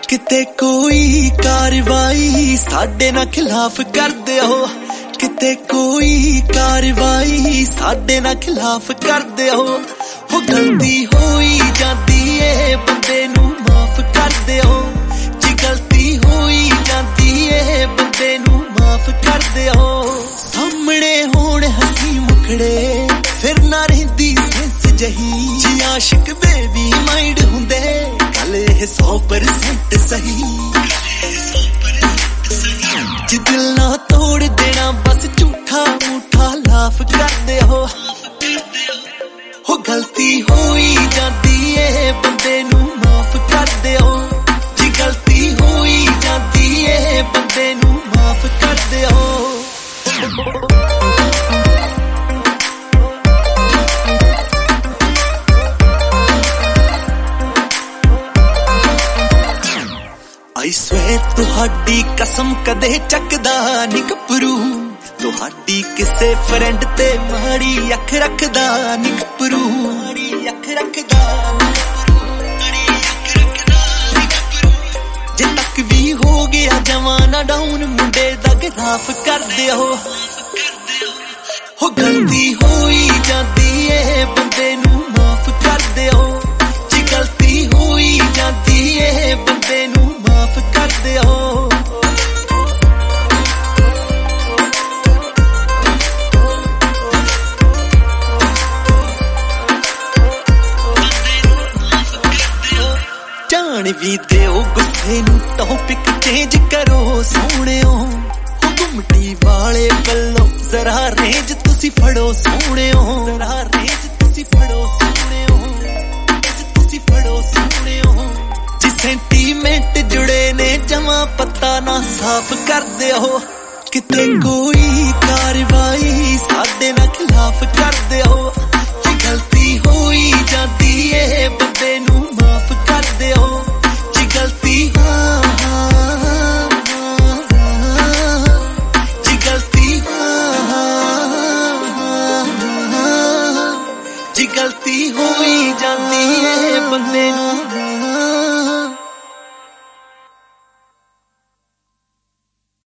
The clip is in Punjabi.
ਕਿਤੇ ਕੋਈ ਕਾਰਵਾਈ ਸਾਡੇ ਨਾਲ ਖਿਲਾਫ ਕਰਦੇ ਹੋ, ਕਿਤੇ ਕੋਈ ਕਾਰਵਾਈ ਸਾਡੇ ਨਾਲ ਖਿਲਾਫ ਕਰਦੇ ਹੋ। ਗਲਤੀ ਹੋਈ ਜਾਂਦੀ ਏ ਬੰਦੇ ਨੂੰ ਮਾਫ ਕਰਦੇ ਹੋ, ਜੀ ਗਲਤੀ ਹੋਈ ਜਾਂਦੀ ਏ ਬੰਦੇ ਨੂੰ ਮਾਫ ਕਰਦੇ ਹੋ। ਸਾਹਮਣੇ ਹੋਣ ਹੱਸੀ ਮੁਖੜੇ ਫਿਰ ਨਾ ਰਹਿੰਦੀ ਸੈਂਸ ਜਹੀ, ਜੀ ਆਸ਼ਿਕ ਬੇਬੀ ਮਾਈਂਡ ਹੁੰਦੇ ਗੱਲ ਇਹ 100% ਸਹੀ। ਜੀ ਦਿਲ ਨਾ ਤੋੜ ਦੇਣਾ ਬਸ ਝੂਠਾ ਮੂਠਾ ਲਾਫ ਕਰਦੇ ਹੋ। ਗਲਤੀ ਹੋਈ ਜਾਂਦੀ ਏ ਬੰਦੇ ਨੂੰ ਮਾਫ ਕਰਦੇ ਹੋ, ਜੀ ਗਲਤੀ ਹੋਈ ਜਾਂਦੀ ਏ ਬੰਦੇ ਨੂੰ ਮਾਫ ਕਰਦੇ ਹੋ। I swear ਤੁਹਾਡੀ ਕਸਮ ਕਦੇ ਚੱਕਦਾ ਨੀ ਗੱਭਰੂ, ਤੁਹਾਡੀ ਕਿਸੇ ਫਰੈਂਡ ਤੇ ਮਾੜੀ ਅੱਖ ਰੱਖਦਾ ਨੀ ਗੱਭਰੂ, ਮਾੜੀ ਅੱਖ ਰੱਖਦਾ ਨੀ ਗੱਭਰੂ। ਜੇ ਤੱਕ ਵੀ ਹੋ ਗਿਆ ਜਵਾਨਾ ਡਾਊਨ ਮੁੰਡੇ ਦਾ ਗਰਾਫ ਕਰਦੇ ਹੋ। ਗਲਤੀ ਹੋਈ ਜਾਂਦੀ ਏ ਬੰਦੇ ਨੂੰ ਮਾਫ ਕਰਦੇ ਹੋ, ਜੀ ਗਲਤੀ ਹੋਈ ਜਾਂਦੀ ਏ ਬੰਦੇ ਨੂੰ ਮਾਫ ਕਰਦੇ ਹੋ। ਜਾਣ ਵੀ ਦਿਓ ਗੁੱਸੇ ਨੂੰ, ਟੌਪਿਕ ਚੇਂਜ ਕਰੋ ਸੋਹਣਿਓ। ਗੁੰਮਟੀ ਵਾਲੇ ਵੱਲੋਂ ਜ਼ਰਾ ਰੇਂਜ ਤੁਸੀਂ ਫੜੋ ਸੋਹਣਿਓ, ਜ਼ਰਾ ਰੇਂਜ ਤੁਸੀਂ ਫੜੋ ਸੋਹਣਿਓ, ਤੁਸੀਂ ਫੜੋ ਸੋਹਣਿਓ। ਜੀ ਸੈਂਟੀਮੈਂਟ ਜੁੜੇ ਨੇ ਜਮਾਂ ਪਤਾ ਨਾ ਸਾਫ਼ ਕਰਦੇ ਹੋ। ਕਿਤੇ ਕੋਈ ਕਾਰਵਾਈ ਸਾਡੇ ਨਾਲ ਖਿਲਾਫ ਕਰਦੇ ਹੋ, ਜੀ ਗਲਤੀ ਹੋਈ ਜਾਂਦੀ ਏ ਬੰਦੇ ਨੂੰ ਮਾਫ ਕਰਦੇ ਹੋ, ਜੀ ਗਲਤੀ ਜੀ ਗਲਤੀ ਜੀ ਗਲਤੀ ਹੋਈ ਜਾਂਦੀ ਏ ਬੰਦੇ ਨੂੰ